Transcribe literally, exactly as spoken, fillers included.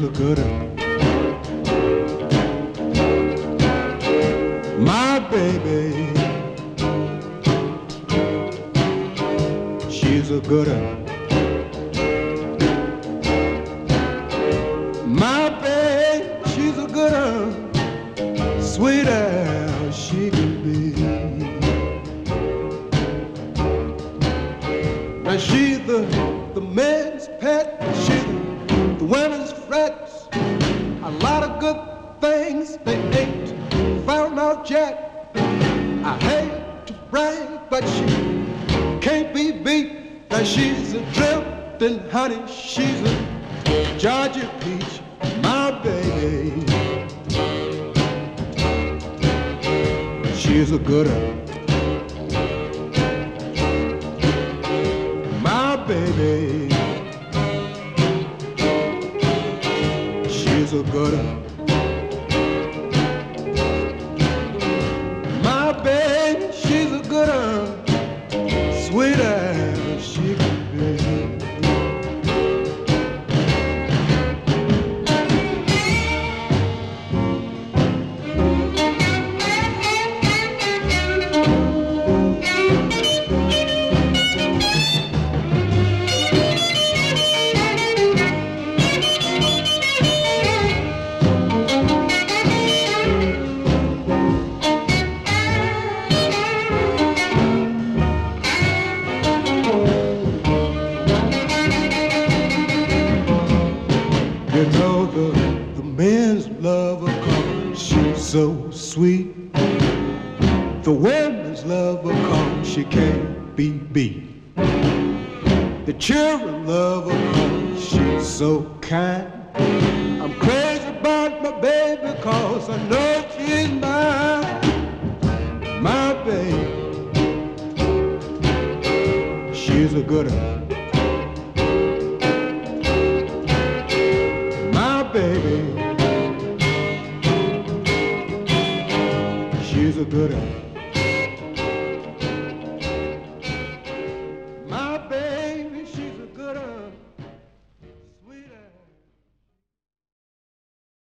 a good one. My baby, she's a good one. My baby, she's a good one, sweet as she can be. Now she's the, the man's pet, she's the, the women's frets. A lot of good things they ain't found out yet. I hate to brag, but she can't be beat. Now she's a drifting honey, she's a Georgia peach, my baby. She's a good one. My baby, she's a good one. My baby, she's a good one, sweet as she can be. You know the, the men's love her 'cause she's so sweet. The women's love her 'cause she can't be beat. The children love her 'cause she's so kind. I'm crazy about my baby 'cause I know she's mine. My baby, she's a good one. Baby, she's a good one.